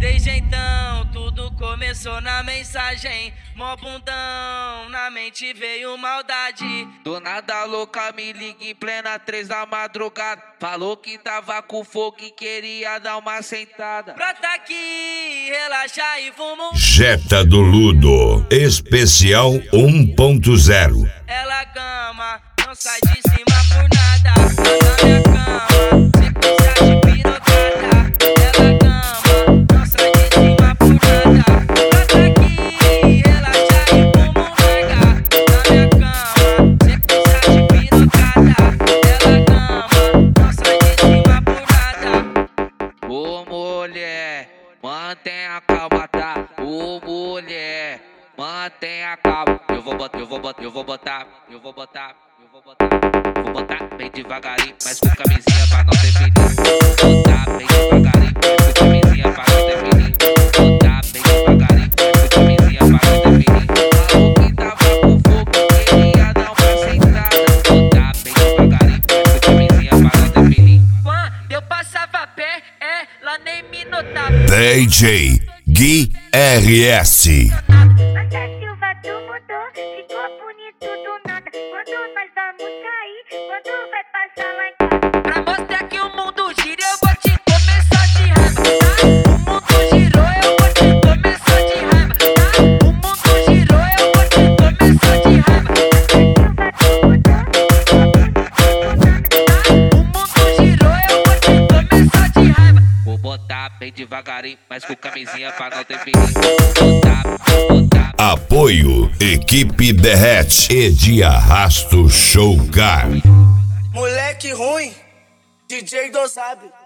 Desde então tudo começou na mensagem. Mó bundão, na mente veio maldade. Do nada louca me liga em plena 3 da madrugada. Falou que tava com fogo e queria dar uma sentada. Brota aqui, relaxa e vamos. Jetta do Ludo, especial 1.0. Ela gama, não sai de cima por nada. Na minha cama, sequência de pirocada. Ela gama, não sai de cima por nada. Brota aqui, relaxa e vamos largar. Na minha cama, sequência de pirocada. Ela gama, não sai de cima por nada. Ô mulher, mantenha a calma, tá? Ô mulher, mantenha a calma. Eu vou botar bem devagarinho, mas com camisinha pra não ter perigo. Botar bem devagarinho, mas com camisinha pra não ter perigo. Botar bem devagarinho, mas com camisinha pra não ter perigo. Falou que tava com fogo, queria dar uma sentada. Botar bem devagarinho, mas com camisinha pra não ter perigo. Quando eu passava a pé, ela nem me notava. DJ Gui RS. Essa Silva tu mudou, ficou bonito do nada. Quando nós vamos sair, quando vai passar lá em casa. Pra mostrar que o mundo gira, eu vou te começar de raiva, tá? O mundo girou, eu vou te começar de raiva, tá? O mundo girou, eu vou te começar de raiva. Essa Silva tu mudou, ficou bonito do nada. O mundo girou, eu vou te começar de raiva. Vou botar bem devagarinho, mas com camisinha pra não ter perigo. Botar. Apoio Equipe Derrete e de Arrasto Showcar. Moleque ruim, DJ do sabe.